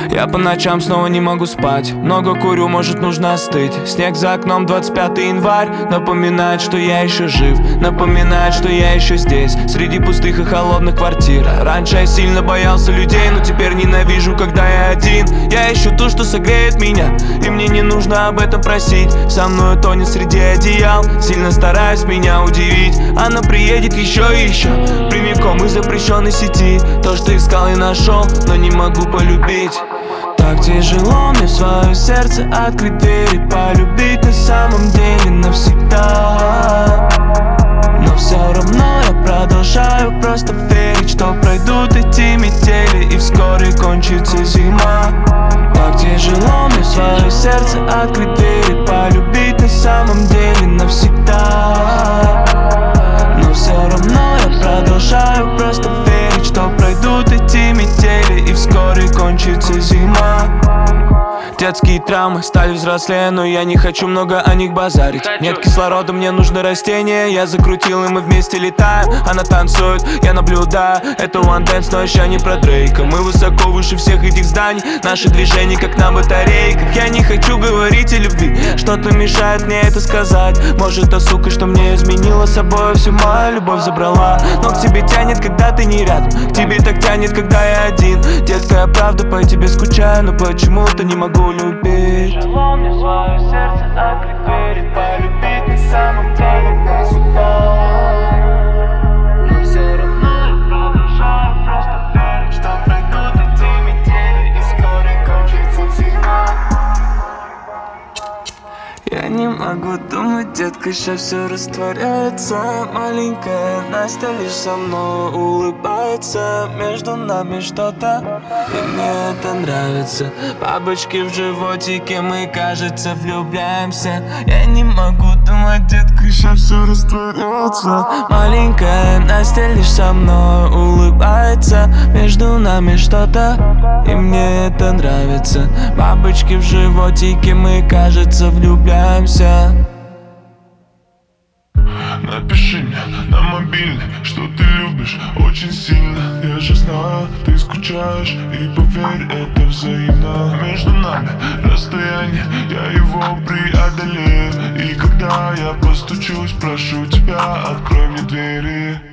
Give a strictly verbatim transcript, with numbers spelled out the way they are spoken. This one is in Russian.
Я по ночам снова не могу спать. Много курю, может нужно остыть. Снег за окном, двадцать пятый январь. Напоминает, что я еще жив. Напоминает, что я еще здесь, среди пустых и холодных квартир. Раньше я сильно боялся людей, но теперь ненавижу, когда я один. Я ищу то, что согреет меня, и мне не нужно об этом просить. Со мной тонет среди одеял, сильно стараюсь меня удивить. Она приедет еще и еще, прямиком из запрещенной сети. То, что искал и нашел, но не могу полюбить. Так тяжело мне в свое сердце открыть дверь и полюбить на самом деле навсегда. Но все равно я продолжаю просто верить, что пройдут эти метели и вскоре кончится зима. Так тяжело мне в свое сердце открыть дверь и полюбить на самом деле навсегда. Но все равно я продолжаю просто верить, что пройдут эти метели и вскоре кончится зима. Детские травмы стали взрослее, но я не хочу много о них базарить. Нет кислорода, мне нужны растения. Я закрутил, и мы вместе летаем. Она танцует, я наблюдаю. Это One Dance, но еще не про Дрейка. Мы высоко выше всех этих зданий. Наши движения как на батарейках. Я не хочу говорить о любви, что-то мешает мне это сказать. Может, та сука, что мне изменила собой, всю мою любовь забрала. Но к тебе тянет, когда ты не рядом. К тебе так тянет, когда я один. Детка, я правда по тебе скучаю, но почему-то не могу любить. Тяжело мне свое сердце открыть дверь и полюбить на самом деле навсегда. Но все равно я продолжаю просто верить, что пройдут эти метели и вскоре кончится зима. Я не могу думать, детка, сейчас все растворяется. Маленькая Настя лишь со мной улыбается. Между нами что-то, и мне это нравится. Бабочки в животике, мы, кажется, влюбляемся. Я не могу думать, детка, сейчас все растворяется. Маленькая Настя лишь со мной улыбается. Между нами что-то, и мне это нравится. Бабочки в животике, мы, кажется, влюбляемся. Напиши мне на мобильный, что ты любишь очень сильно. Я же знаю, ты скучаешь, и поверь, это взаимно. Между нами расстояние, я его преодолею. И когда я постучусь, прошу тебя, открой мне двери.